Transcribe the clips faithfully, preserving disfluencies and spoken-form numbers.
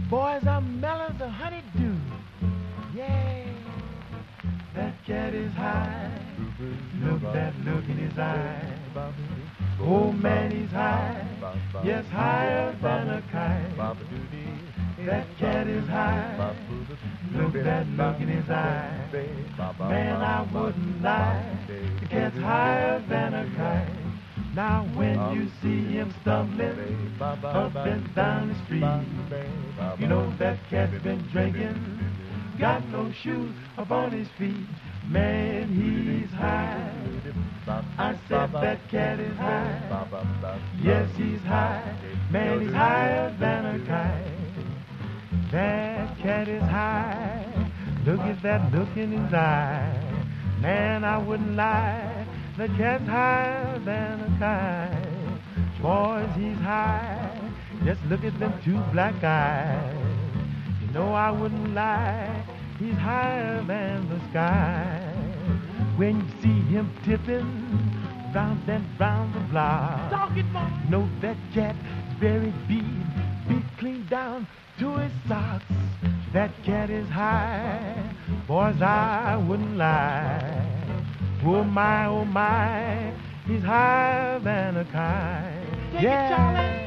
Boys, I'm mellow as a honeydew. Yeah, that cat is high. Look that look in his eye. Oh man, he's high. Yes, higher than a kite. That cat is high. Look that look in his eye. Man, I wouldn't lie. The cat's higher than a kite. Now when you see him stumbling up and down the street, you know that cat's been drinking, got no shoes upon his feet. Man, he's high. I said that cat is high. Yes, he's high. Man, he's higher than a kite. That cat is high. Look at that look in his eye. Man, I wouldn't lie. The cat's higher than a kite. Boys, he's high. Just look at them two black eyes. You know I wouldn't lie. He's higher than the sky. When you see him tipping round and round the block, Talk it, boy. know that cat very beat, beat clean down to his socks. That cat is high. Boys, I wouldn't lie. Oh my, oh my, he's higher than a kite. Take yeah. it, Charlie.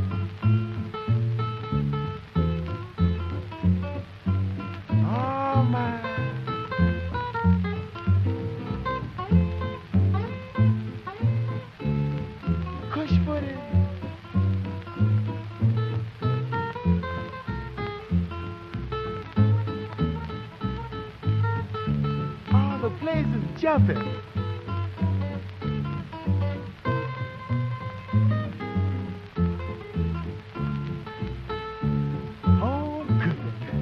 Oh my. Cush footed. Oh, the place is jumping. Oh, good.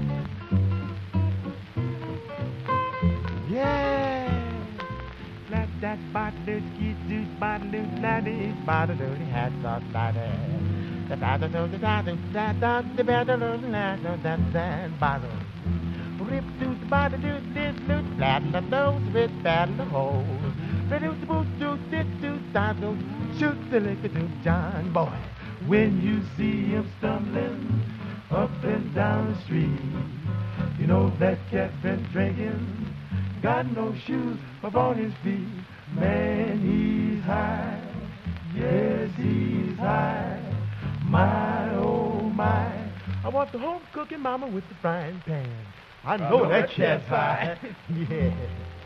Yeah. Flat that body, ski do body, laddie, body, dirty hats off, laddie. The battle, the battle, that, that, the battle, the battle, that, that, bottle. Rip through the body, do this, do flatten the nose with battle the hole. Reduce the boot, do this, do that, do shoot the liquor, do John boy. When you see him stumbling up and down the street, you know that cat been drinking, got no shoes upon his feet. Man, he's high. Yes, he's high. My, oh my. I want the home cooking mama with the frying pan. I know know that that cat's cat's high. high. Yeah.